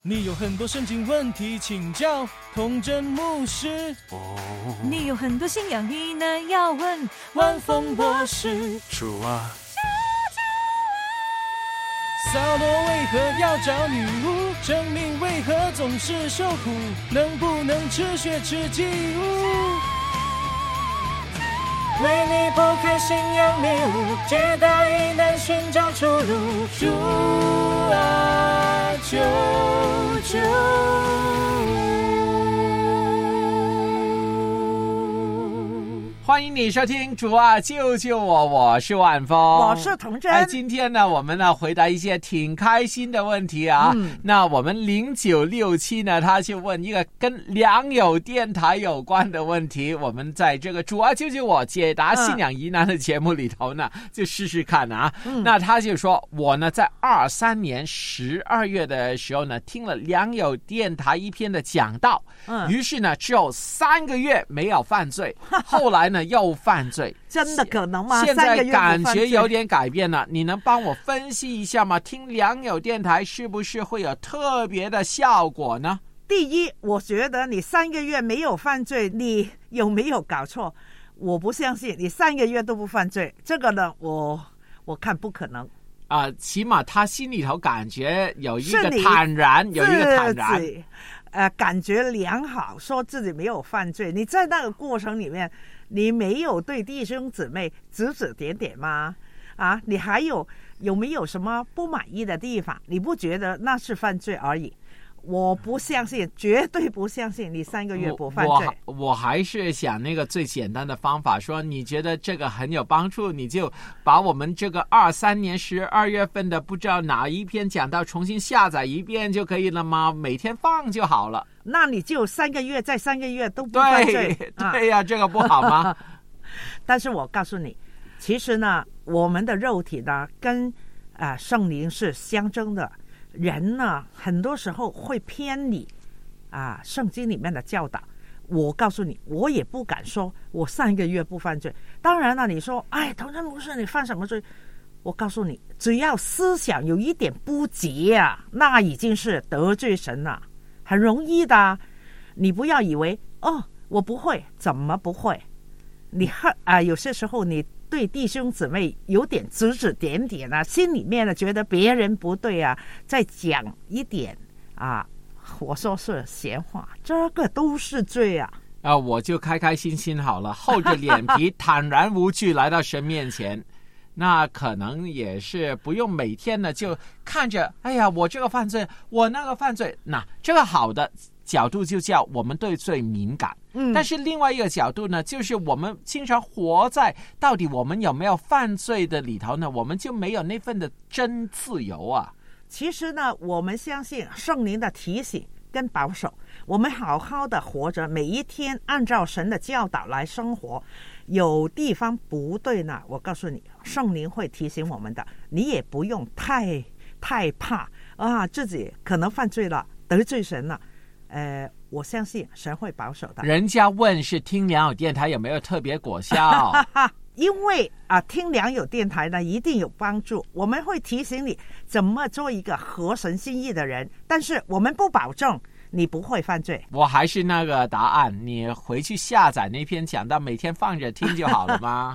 你有很多圣经问题请教童真牧师。 你有很多信仰疑难要问万峰博士。主啊，扫罗为何要找女巫？生命为何总是受苦？能不能吃血吃祭物？为你拨开信仰迷雾，解答疑难寻找出路。主啊，救救欢迎你收听主啊救救我，我是万峰， 我是童真。 今天呢我们呢回答一些挺开心的问题啊。那我们0967呢他就问一个跟良友电台有关的问题，我们在这个主啊救救我解答信仰疑难的节目里头呢就试试看啊。那他就说我呢在23年12月的时候呢听了良友电台一篇的讲道，于是呢只有3个月没有犯罪，后来呢又犯罪。 真的可能吗？ 现在感觉有点改变了，你能帮我分析一下吗？听良友电台是不是会有特别的效果呢？ 第一，我觉得你3个月没有犯罪，你有没有搞错？我不相信你3个月都不犯罪，这个呢我看不可能起码他心里头感觉有一个坦然，有一个坦然， 感觉良好，说自己没有犯罪。你在那个过程里面，你没有对弟兄姊妹指指点点吗？你还有没有什么不满意的地方？你不觉得那是犯罪而已？我不相信，绝对不相信你3个月不犯罪。 我还是想那个最简单的方法，说你觉得这个很有帮助，你就把我们这个23年12月份的不知道哪一篇讲到重新下载一遍就可以了吗？每天放就好了。 那你就3个月再3个月都不犯罪。 对呀，这个不好吗？ 但是我告诉你，其实呢我们的肉体呢跟圣灵是相争的，人呢很多时候会偏离圣经里面的教导。我告诉你，我也不敢说我3个月不犯罪。当然了，你说童真牧师你犯什么罪？我告诉你，只要思想有一点不洁那已经是得罪神了，很容易的。你不要以为我不会，怎么不会？你有些时候你对弟兄姊妹有点指指点点心里面呢觉得别人不对再讲一点我说是闲话，这个都是罪我就开开心心好了，厚着脸皮坦然无惧来到神面前。那可能也是不用每天呢就看着我这个犯罪我那个犯罪。那这个好的角度就叫我们对罪敏感，但是另外一个角度呢，就是我们经常活在到底我们有没有犯罪的里头呢，我们就没有那份的真自由其实呢，我们相信圣灵的提醒跟保守，我们好好的活着，每一天按照神的教导来生活。有地方不对呢，我告诉你，圣灵会提醒我们的。你也不用太怕自己可能犯罪了，得罪神了。我相信神会保守的。 人家问是听良友电台有没有特别果效？ 因为听良友电台呢一定有帮助，我们会提醒你怎么做一个合神心意的人，但是我们不保证你不会犯罪。 我还是那个答案，你回去下载那篇讲到每天放着听就好了吗？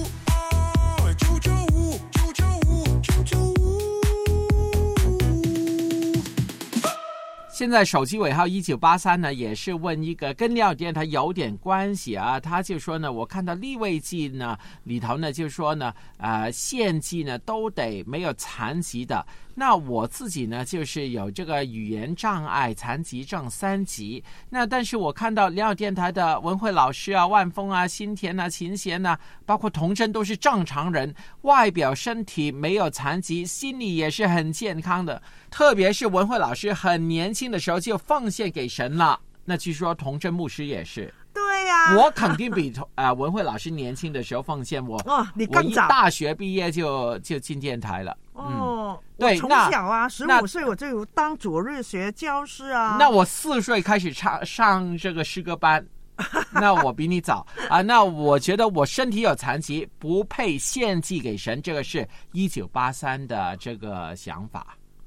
现在手机尾号1983呢，也是问一个跟良友电台有点关系他就说呢，我看到利未记呢里头呢就说呢献祭呢都得没有残疾的。那我自己呢就是有这个语言障碍残疾症3级，那但是我看到良友电台的文慧老师万峰新田秦贤包括童真都是正常人，外表身体没有残疾，心理也是很健康的，特别是文慧老师很年轻的时候就奉献给神了。那据说童真牧师也是。 对呀， 我肯定比文慧老师年轻的时候奉献。 你更早， 我一大学毕业就进电台了。 对，从小15岁我就有当主日学教师那我4岁开始上这个诗歌班，那我比你早那我觉得我身体有残疾，不配献祭给神，这个是1983的这个想法。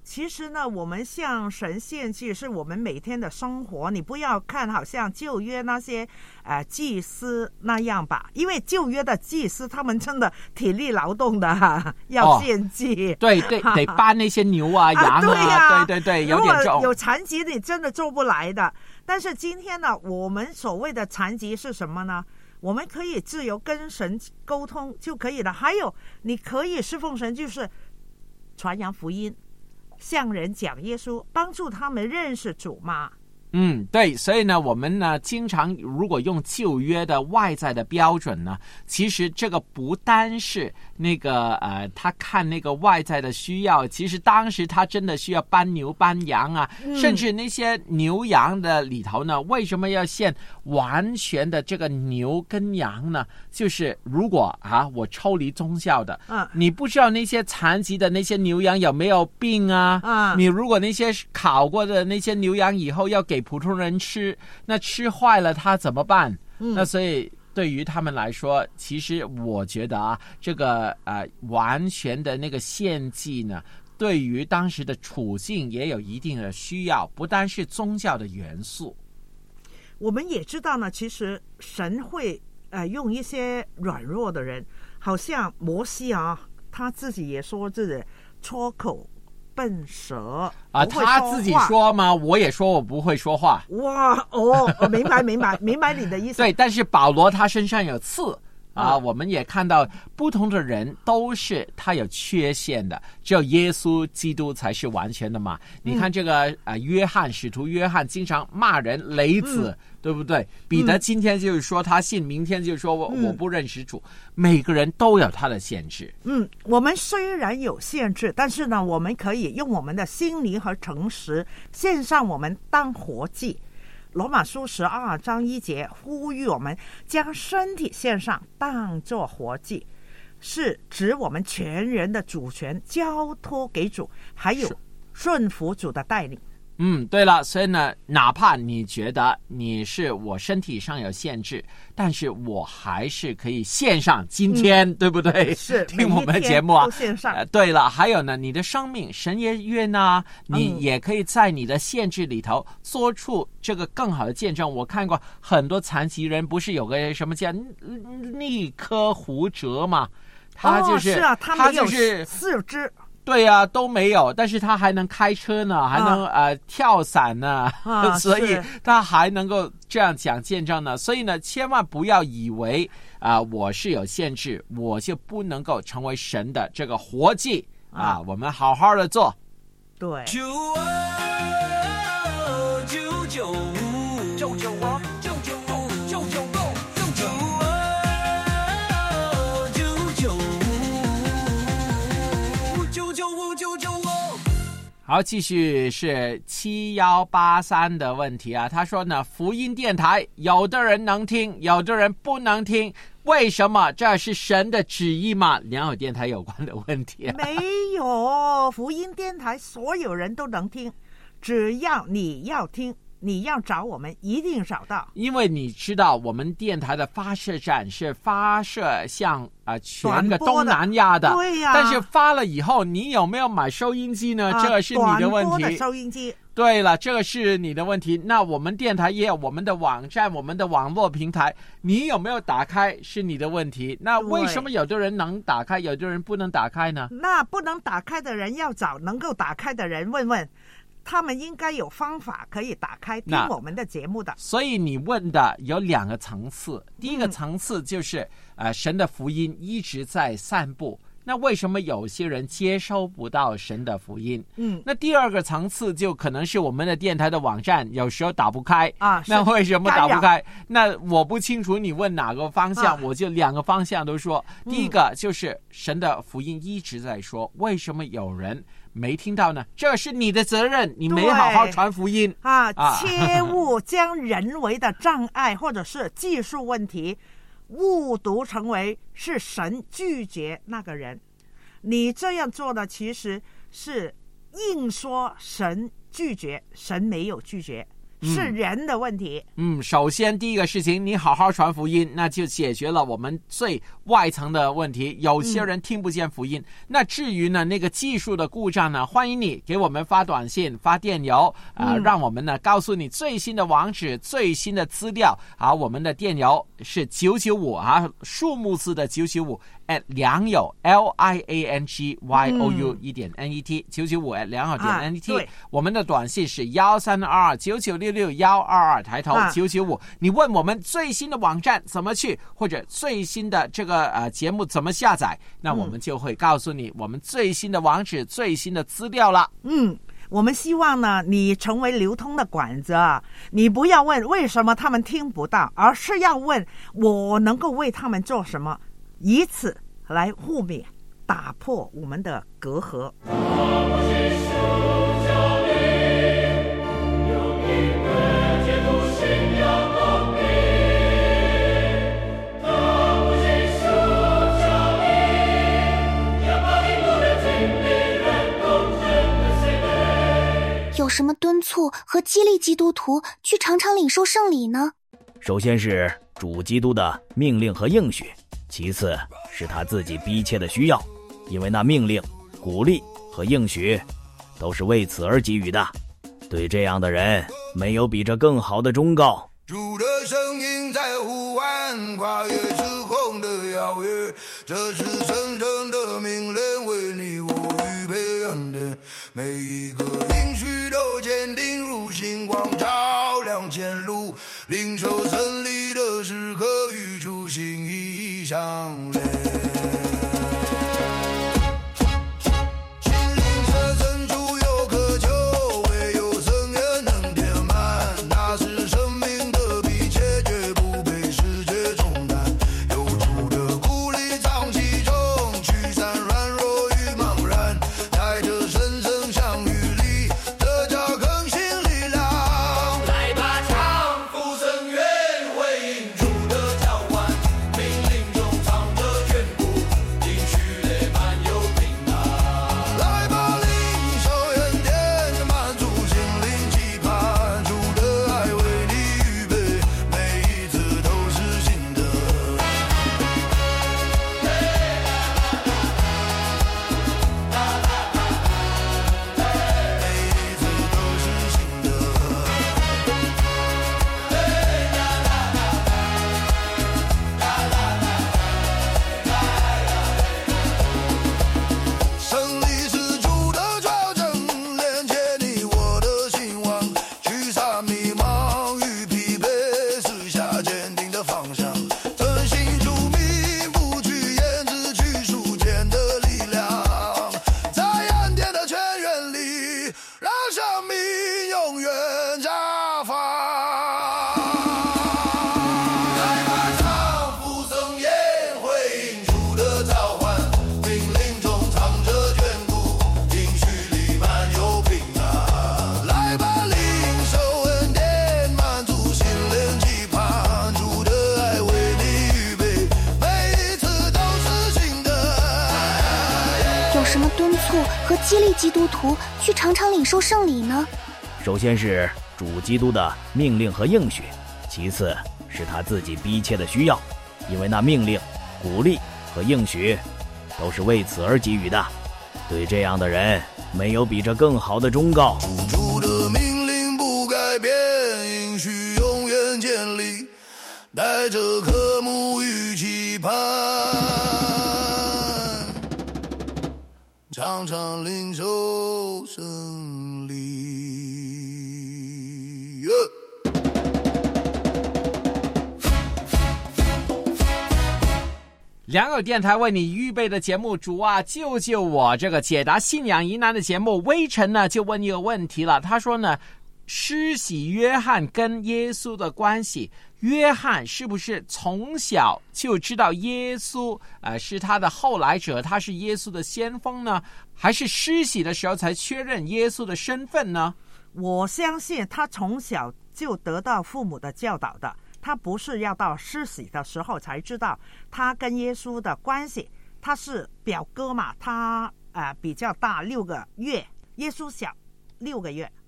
其实呢，我们向神献祭是我们每天的生活，你不要看好像旧约那些祭司那样吧，因为旧约的祭司他们真的体力劳动的要献祭， 对对，得搬那些牛啊羊啊， 对呀， 对对对，有点重， 如果有残疾你真的做不来的。但是今天呢，我们所谓的残疾是什么呢？我们可以自由跟神沟通就可以了。还有你可以侍奉神，就是传扬福音，向人讲耶稣，帮助他们认识主嘛。 对，所以呢，我们呢经常如果用旧约的外在的标准呢，其实这个不单是那个他看那个外在的需要，其实当时他真的需要搬牛搬羊啊，甚至那些牛羊的里头呢，为什么要献完全的这个牛跟羊呢？就是如果我抽离宗教的，你不知道那些残疾的那些牛羊有没有病啊？你如果那些烤过的那些牛羊以后要给普通人吃，那吃坏了他怎么办？那所以对于他们来说，其实我觉得这个完全的那个献祭呢，对于当时的处境也有一定的需要，不单是宗教的元素。 我们也知道呢，其实神会用一些软弱的人，好像摩西他自己也说自己脱口笨舌他自己说吗？我也说我不会说话。 哇明白你的意思。 对，但是保罗他身上有刺我们也看到不同的人都是他有缺陷的，只有耶稣基督才是完全的嘛。你看这个使徒约翰经常骂人雷子，对不对？彼得今天就是说他信，明天就是说我不认识主，每个人都有他的限制。 我们虽然有限制，但是呢，我们可以用我们的心灵和诚实献上我们当活祭。罗马书12章1节呼吁我们将身体献上当作活祭，是指我们全人的主权交托给主，还有顺服主的带领。 对了，所以呢，哪怕你觉得你是我身体上有限制，但是我还是可以献上今天，对不对？ 是听我们的节目啊， 都献上。 对了，还有呢，你的生命神也悦纳，你也可以在你的限制里头做出这个更好的见证。我看过很多残疾人，不是有个什么叫逆科胡哲嘛？他就是， 他没有四肢。 对啊，都没有，但是他还能开车呢，还能跳伞呢，所以他还能够这样讲见证呢。所以呢，千万不要以为我是有限制，我就不能够成为神的这个活祭我们好好的做。 对。 好，继续是7183的问题他说呢，福音电台有的人能听，有的人不能听，为什么？这是神的旨意吗？良友电台有关的问题没有，福音电台所有人都能听，只要你要听，你要找我们一定找到。 因为你知道我们电台的发射站是发射向全个东南亚的， 对呀。 但是发了以后你有没有买收音机呢？这个是你的问题。 短波的收音机。 对了，这个是你的问题。那我们电台也有我们的网站，我们的网络平台，你有没有打开是你的问题。那为什么有的人能打开，有的人不能打开呢？ 那不能打开的人要找能够打开的人问问，他们应该有方法可以打开听我们的节目的。 所以你问的有2个层次，第一个层次就是神的福音一直在散布，那为什么有些人接收不到神的福音？那第2个层次就可能是我们的电台的网站有时候打不开那为什么打不开？那我不清楚你问哪个方向我就2个方向都说。第一个就是神的福音一直在说，为什么有人没听到呢？这是你的责任，你没好好传福音切勿将人为的障碍或者是技术问题误读成为是神拒绝那个人。你这样做的其实是硬说神拒绝，神没有拒绝， 是人的问题。 首先第一个事情，你好好传福音，那就解决了我们最外层的问题。有些人听不见福音，那至于呢那个技术的故障呢，欢迎你给我们发短信、发电邮让我们呢告诉你最新的网址、最新的资料。好，我们的电邮是995数目字的995良友 LIANGYOU.net 995良友.net。我们的短信是13299661122抬头995。你问我们最新的网站怎么去，或者最新的这个节目怎么下载，那我们就会告诉你我们最新的网址、最新的资料了。 我们希望呢，你成为流通的管子，你不要问为什么他们听不到，而是要问我能够为他们做什么，以此来互勉，打破我们的隔阂。 有什么敦促和激励基督徒去常常领受圣礼呢？ 首先是主基督的命令和应许，其次是他自己逼切的需要，因为那命令、鼓励和应许都是为此而给予的。对这样的人，没有比这更好的忠告。 主的声音在呼唤，跨越时空的邀约，这是神圣的命令，为你我预备恩典，每一个应许都坚定如星光，照亮前路，领受胜利的时刻，与主心意相连。 和激励基督徒去常常领受圣礼呢？ 首先是主基督的命令和应许，其次是他自己逼切的需要，因为那命令、鼓励和应许都是为此而给予的。对这样的人，没有比这更好的忠告。 主的命令不改变，应许永远建立，带着渴慕与期盼，常常领受胜利。 良友电台为你预备的节目，主啊救救我，这个解答信仰疑难的节目，微臣呢就问一个问题了。他说呢，施洗约翰跟耶稣的关系，约翰是不是从小就知道耶稣是他的后来者，他是耶稣的先锋呢？还是施洗的时候才确认耶稣的身份呢？ 我相信他从小就得到父母的教导的，他不是要到施洗的时候才知道他跟耶稣的关系。他是表哥嘛，他比较大6个月，耶稣小6个月。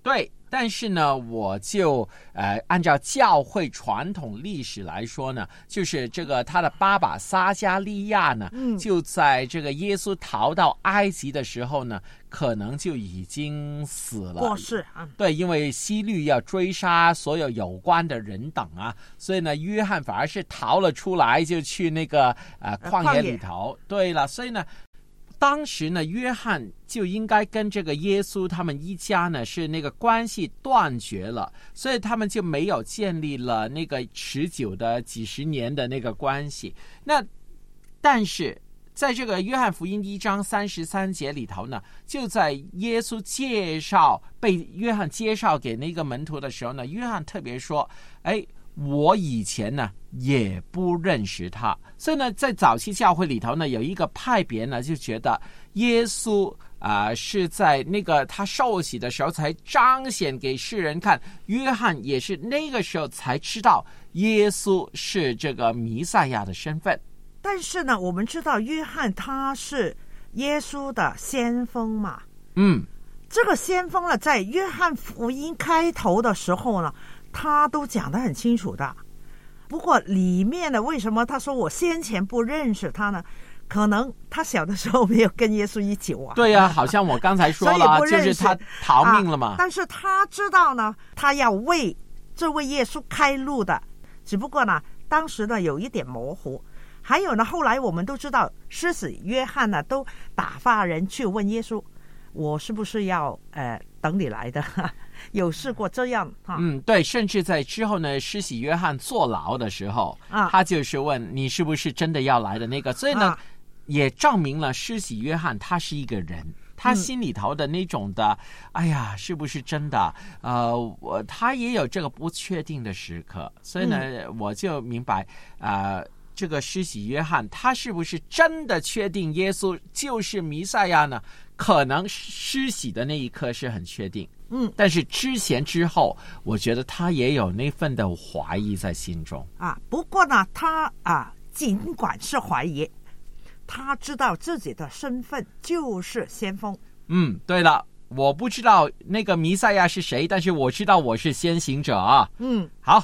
对，但是呢，我就按照教会传统历史来说呢，就是这个他的爸爸撒加利亚呢，就在这个耶稣逃到埃及的时候呢，可能就已经死了， 过世啊。 对，因为希律要追杀所有有关的人等啊，所以呢，约翰反而是逃了出来，就去那个旷野里头。对了，所以呢，当时呢，约翰就应该跟这个耶稣他们一家呢是那个关系断绝了，所以他们就没有建立了那个持久的几十年的那个关系。那但是在这个约翰福音1章33节里头呢，就在耶稣被约翰介绍给那个门徒的时候呢，约翰特别说，我以前呢也不认识他。所以呢，在早期教会里头呢，有一个派别呢就觉得耶稣是在那个他受洗的时候才彰显给世人看，约翰也是那个时候才知道耶稣是这个弥赛亚的身份。 但是呢，我们知道约翰他是耶稣的先锋嘛，这个先锋呢，在约翰福音开头的时候呢，他都讲得很清楚的。不过里面呢，为什么他说我先前不认识他呢？可能他小的时候没有跟耶稣一起玩。 对啊，好像我刚才说了，就是他逃命了嘛。 但是他知道呢，他要为这位耶稣开路的，只不过呢，当时呢有一点模糊。还有呢，后来我们都知道，施洗约翰呢都打发人去问耶稣，我是不是要等你来的？有试过这样对，甚至在之后呢，施洗约翰坐牢的时候，他就是问你是不是真的要来的那个。所以呢，也证明了施洗约翰他是一个人，他心里头的那种的，哎呀，是不是真的？他也有这个不确定的时刻。所以呢，我就明白这个施洗约翰他是不是真的确定耶稣就是弥赛亚呢？可能施洗的那一刻是很确定，但是之前之后，我觉得他也有那份的怀疑在心中不过呢，他尽管是怀疑，他知道自己的身份就是先锋。 对了，我不知道那个弥赛亚是谁，但是我知道我是先行者啊。好。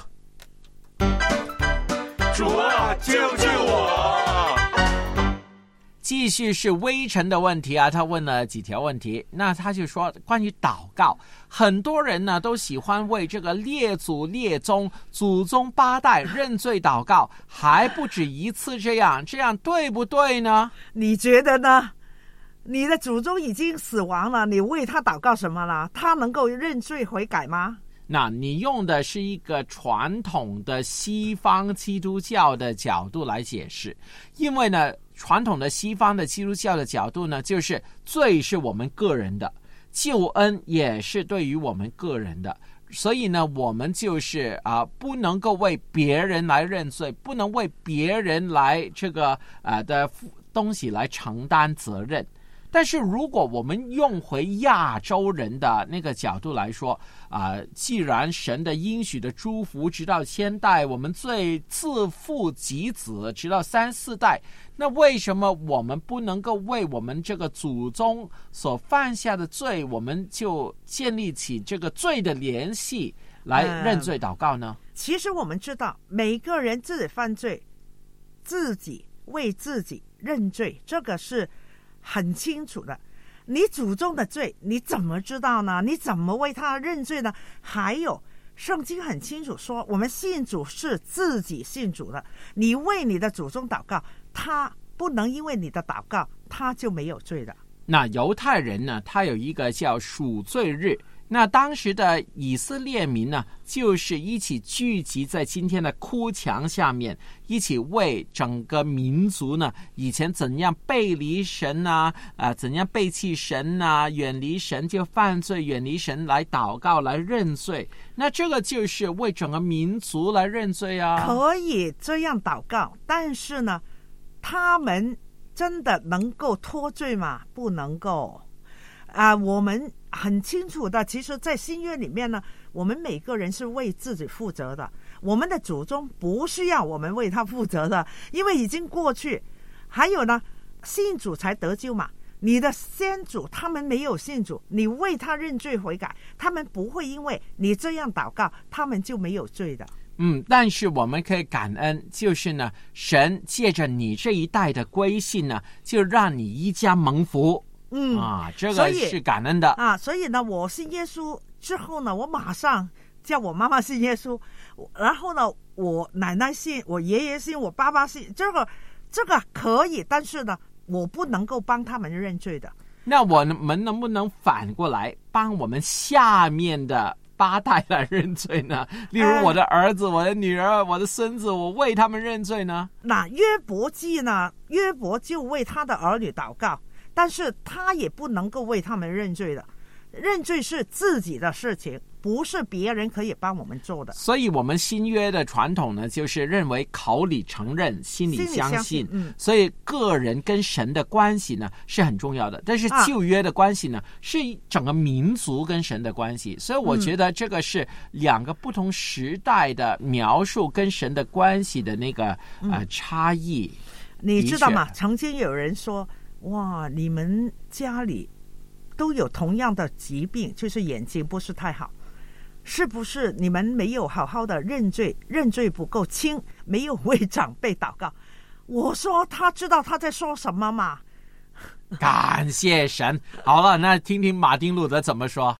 主啊，救救我！ 继续是微臣的问题他问了几条问题。那他就说关于祷告，很多人呢都喜欢为这个列祖列宗、祖宗8代认罪祷告，还不止一次这样对不对呢？ 你觉得呢？你的祖宗已经死亡了，你为他祷告什么了？他能够认罪悔改吗？ 那你用的是一个传统的西方基督教的角度来解释，因为呢，传统的西方的基督教的角度呢，就是罪是我们个人的，救恩也是对于我们个人的，所以呢，我们就是不能够为别人来认罪，不能为别人来这个的东西来承担责任。但是如果我们用回亚洲人的那个角度来说既然神的应许的祝福直到千代，我们罪自父及子直到3、4代，那为什么我们不能够为我们这个祖宗所犯下的罪，我们就建立起这个罪的联系来认罪祷告呢？ 其实我们知道每个人自己犯罪，自己为自己认罪，这个是很清楚的。你祖宗的罪你怎么知道呢？你怎么为他认罪呢？还有圣经很清楚说，我们信主是自己信主的，你为你的祖宗祷告，他不能因为你的祷告他就没有罪的。 那犹太人呢，他有一个叫赎罪日，那当时的以色列民呢，就是一起聚集在今天的哭墙下面，一起为整个民族呢，以前怎样背离神怎样背弃神远离神就犯罪，远离神来祷告来认罪。那这个就是为整个民族来认罪可以这样祷告，但是呢，他们真的能够脱罪吗？不能够我们很清楚的，其实在新约里面呢，我们每个人是为自己负责的，我们的祖宗不需要我们为他负责的，因为已经过去。还有呢，信主才得救嘛， 你的先祖他们没有信主，你为他认罪悔改，他们不会因为你这样祷告他们就没有罪的。 但是我们可以感恩，就是呢，神借着你这一代的归信呢，就让你一家蒙福。这个是感恩的啊。所以呢，我信耶稣之后呢，我马上叫我妈妈信耶稣，然后呢，我奶奶信，我爷爷信，我爸爸信，这个可以，但是呢，我不能够帮他们认罪的。 那我们能不能反过来帮我们下面的8代来认罪呢？例如我的儿子、我的女儿、我的孙子，我为他们认罪呢？ 那约伯记呢？约伯就为他的儿女祷告，但是他也不能够为他们认罪的。认罪是自己的事情，不是别人可以帮我们做的。 所以我们新约的传统呢，就是认为口里承认，心里相信。所以个人跟神的关系呢是很重要的。但是旧约的关系呢，是整个民族跟神的关系。所以我觉得这个是2个不同时代的描述跟神的关系的那个差异。 你知道吗？曾经有人说，哇，你们家里都有同样的疾病，就是眼睛不是太好，是不是你们没有好好的认罪，认罪不够轻，没有为长辈祷告？我说他知道他在说什么吗？ 感谢神。好了，那听听马丁路德怎么说。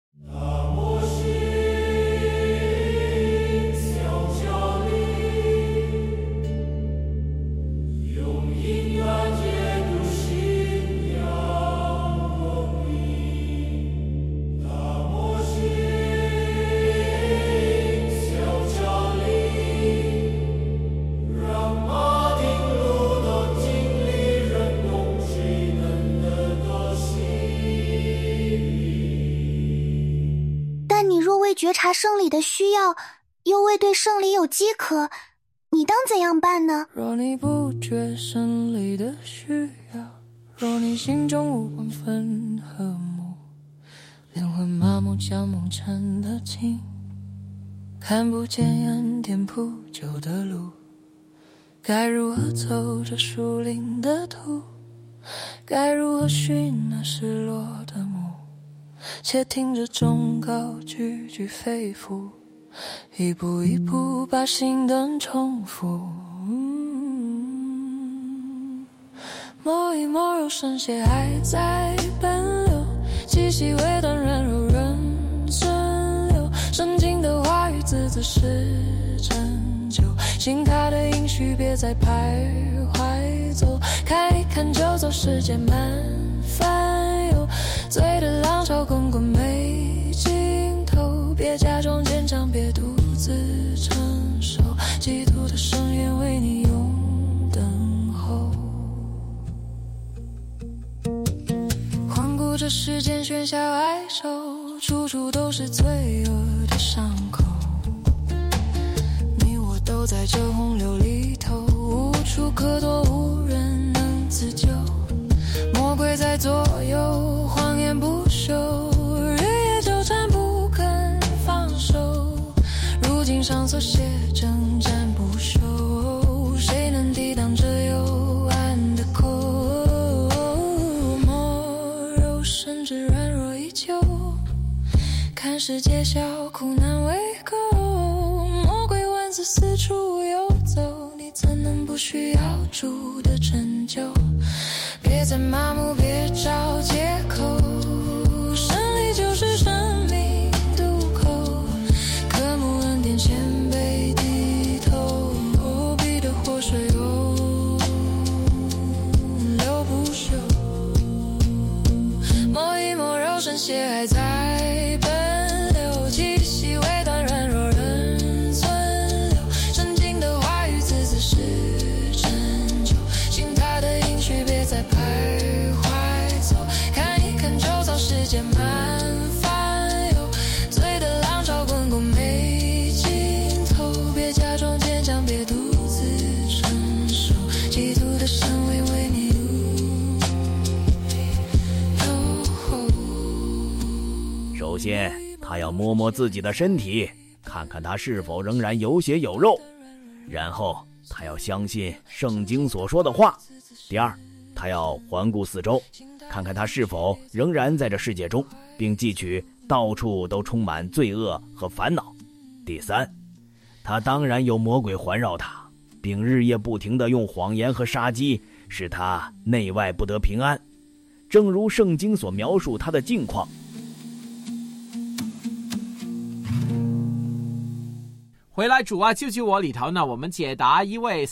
觉察圣礼的需要，又未对圣礼有饥渴，你当怎样办呢？ 若你不觉圣礼的需要，若你心中无光分和睦，灵魂麻木将梦缠得紧，看不见恩典铺就的路，该如何走这树林的途，该如何寻那失落的梦，且听着钟告句句肺腑，一步一步把心灯重复。摸一摸柔声血还在奔流，气息微短软柔润顺流，圣经的话语字字是拯救，信他的应许别再徘徊走，看一看就走，世界满烦忧，醉的浪潮滚滚没尽头，别假装坚强，别独自承受，基督的圣言为你永等候。环顾这世间喧嚣哀愁，处处都是罪恶的伤口，你我都在这洪流里头，无处可躲，无人能自救，魔鬼在左右，谎言不休，日夜纠缠不肯放手，如今上所写征战不休，谁能抵挡这幽暗的口，魔柔甚至软弱依旧，看世界笑苦难为狗，魔鬼万死四处游走，你怎能不需要主的拯救，别再麻木，别找借口，胜利就是生命渡口，渴慕恩典谦卑低头，彼得活水流不休，摸一摸柔声血还在奔流，气息微短软弱人存留，圣经的话语字字是拯救，信他的应许别再徘徊走，看一看周遭世界满烦忧，醉的浪潮滚滚没尽头，别假装坚强，别独自承受，基督的圣位为你首先他要摸摸自己的身体，看看他是否仍然有血有肉，然后他要相信圣经所说的话。第二，他要环顾四周， 看看他是否仍然在这世界中，并汲取到处都充满罪恶和烦恼。第三，他当然有魔鬼环绕他，并日夜不停地用谎言和杀机使他内外不得平安，正如圣经所描述他的境况。 回来主啊救救我里头呢，我们解答一位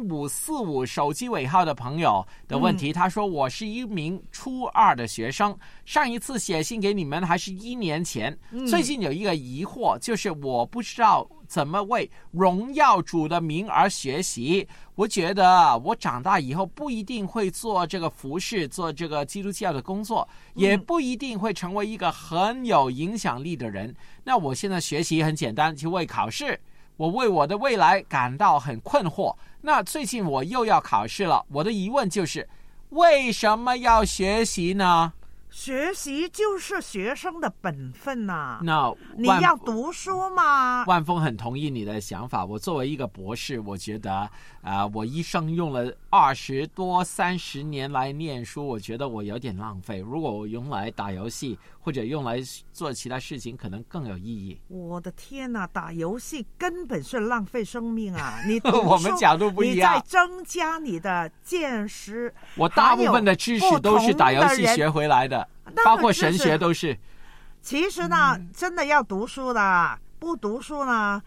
3545手机尾号的朋友的问题。他说，我是一名初2的学生，上一次写信给你们还是1年前，最近有一个疑惑，就是我不知道怎么为荣耀主的名而学习。我觉得我长大以后不一定会做这个服饰，做这个基督教的工作，也不一定会成为一个很有影响力的人。那我现在学习很简单，就为考试，我为我的未来感到很困惑。那最近我又要考试了，我的疑问就是为什么要学习呢？ 学习就是学生的本分呐。 那你要读书嘛。 万峰很同意你的想法。我作为一个博士，我觉得我一生用了20多30年来念书，我觉得我有点浪费。如果我用来打游戏或者用来做其他事情，可能更有意义。 我的天哪，打游戏根本是浪费生命啊！你读书我们角度不一样， 你在增加你的见识。 我大部分的知识都是打游戏学回来的，包括神学都是。 其实呢，真的要读书的，不读书呢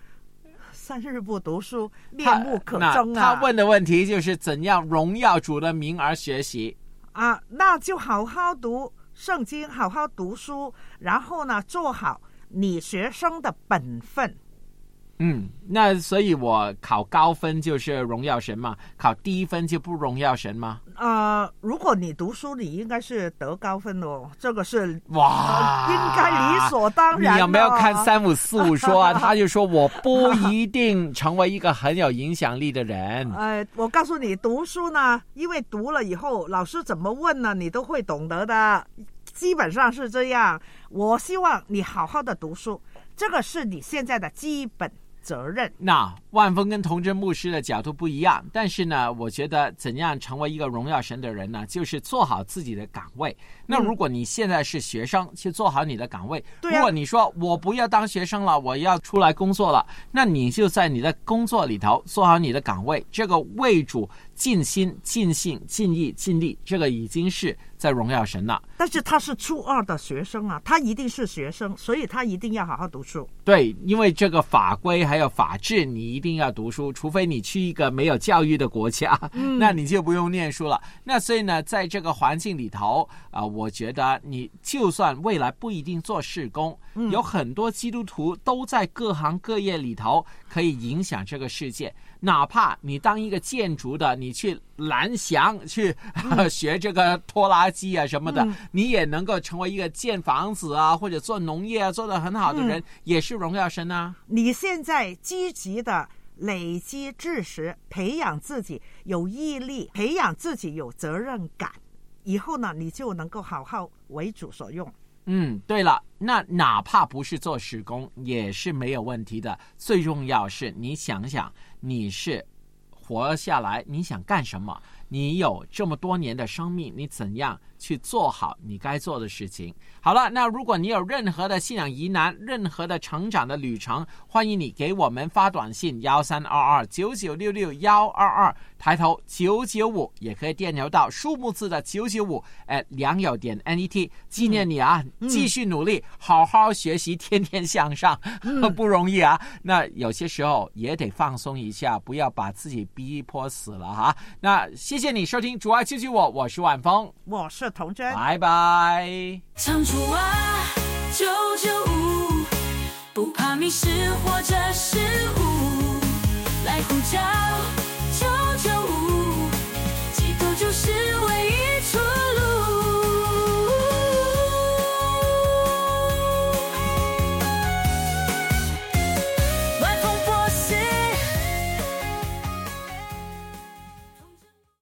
，3日不读书，面目可憎啊。 他问的问题就是怎样荣耀主的名而学习啊？那就好好读圣经，好好读书，然后呢，做好你学生的本分。 那所以我考高分就是荣耀神嘛，考低分就不荣耀神吗？ 如果你读书，你应该是得高分哦，这个是哇， 应该理所当然。 你有没有看3545说啊？他就说我不一定成为一个很有影响力的人。 我告诉你，读书呢，因为读了以后，老师怎么问呢，你都会懂得的，基本上是这样。我希望你好好的读书，这个是你现在的基本责任。 那万峰跟童真牧师的角度不一样，但是呢，我觉得怎样成为一个荣耀神的人呢，就是做好自己的岗位。那如果你现在是学生，去做好你的岗位。如果你说我不要当学生了，我要出来工作了，那你就在你的工作里头做好你的岗位，这个为主尽心尽性尽意尽力，这个已经是在荣耀神了。 但是他是初2的学生啊，他一定是学生，所以他一定要好好读书。 对，因为这个法规还有法治，你一定要读书，除非你去一个没有教育的国家，那你就不用念书了。那所以呢，在这个环境里头我觉得你就算未来不一定做事工，有很多基督徒都在各行各业里头可以影响这个世界。哪怕你当一个建筑的，你去蓝翔去学这个拖拉机啊什么的，你也能够成为一个建房子啊或者做农业啊做得很好的人，也是荣耀神啊。 你现在积极的累积知识，培养自己有毅力，培养自己有责任感，以后呢，你就能够好好为主所用。 对了，那哪怕不是做事工也是没有问题的。最重要是你想想，你是活下来，你想干什么？你有这么多年的生命，你怎样去做好你该做的事情？好了，那如果你有任何的信仰疑难，任何的成长的旅程，欢迎你给我们发短信132299661122，抬头995，也可以电邮到数目字的995@良友.net。纪念你啊，继续努力，好好学习，天天向上，不容易啊。那有些时候也得放松一下，不要把自己逼迫死了哈。那谢谢你收听主爱救救我，我是万峰， 我是童真， 拜拜。 唱出啊995，不怕迷失或者是